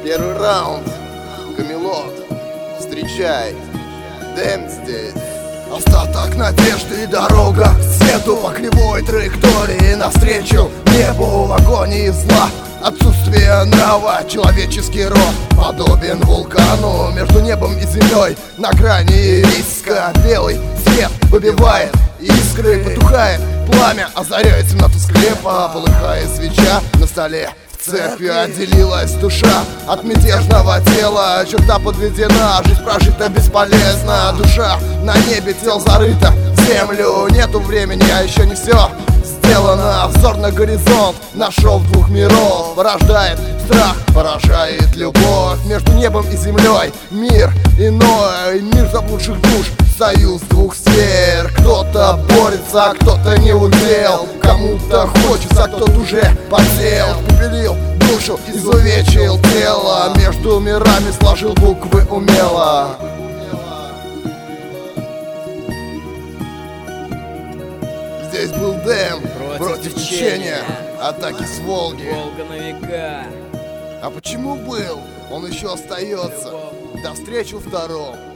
Первый раунд. Камелот. Встречай. Дэм здесь. Остаток надежды и дорога к свету по кривой траектории навстречу небу в агонии зла. Отсутствие нрава, человеческий род подобен вулкану между небом и землей на грани риска. Белый свет выбивает искры, потухает пламя, озаряет темноту склепа, полыхает свеча на столе. В церкви отделилась душа от мятежного тела. Черта подведена, жизнь прожита бесполезно. Душа на небе, тело зарыто в землю. Нету времени, а еще не все сделано. Взор на горизонт, нашел двух миров. Порождает страх, поражает любовь. Между небом и землей мир иной, мир заблудших душ. Союз двух сфер. Кто-то борется, а кто-то не удел. Кому-то хочется, кто-то уже подсел. Попилил душу, изувечил тело. Между мирами сложил буквы умело. Здесь был Дэм против течения. Атаки с Волги. Волга на века. А почему был? Он еще остается. До встречи во втором.